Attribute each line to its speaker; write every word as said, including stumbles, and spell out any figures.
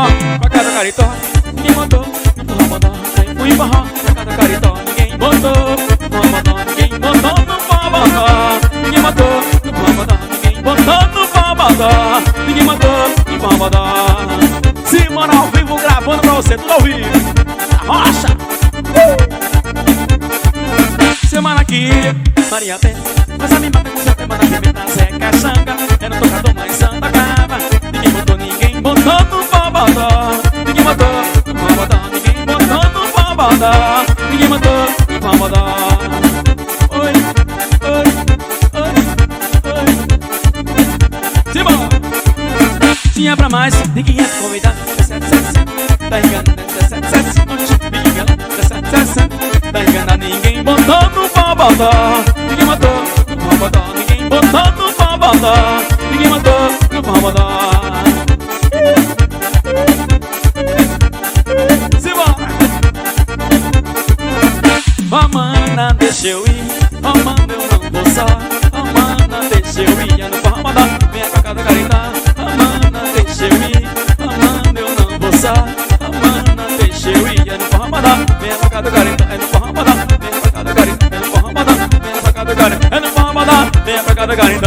Speaker 1: forró pra cada caritó. Ninguém mandou no Ramadã. Aí fui forró pra cada caritó. Ninguém botou no Ramadã. Ninguém botou no Ramadã. Ninguém mandou no Ramadã. Ninguém botou no Ramadã. Ninguém mandou no Ramadã. Simona ao vivo gravando pra você, tudo ao vivo. A rocha. Uh! Semana aqui, Maria Pé. Mas a me mata com seu tema da pimenta, Zé Caxanga. É no tocador mais Santa Cava. Ninguém botou, ninguém botou no Fabadó. Ninguém botou no Fabadó. Ninguém botou no Fabadó. Ninguém botou no Fabadó. Oi, oi, oi, oi. Simbora! Tinha pra mais de quinhentos convidados. sete sete sete, tá enganando. sete sete sete, me enganando. sete sete sete, tá enganando. Ninguém botou no Fabadó. Ninguém botou no Fabadó. Ninguém botou no Fabadó. Ninguém botou no Fabadó. Simbora! Oh, mana, deixa eu ir. Oh, mana, eu não vou só. Oh, mana, deixa eu ir. Eu não vou Ramadã, venha pra casa caridade. Oh, mana, deixa eu ir. Oh, mana, eu não vou só. Oh, mana, deixa eu ir. Eu não vou Ramadã, venha pra casa caridade. Eu não vou Ramadã, venha pra casa caridade. Eu não vou Ramadã, venha pra casa caridade. Eu não vou Ramadã, venha pra casa caridade.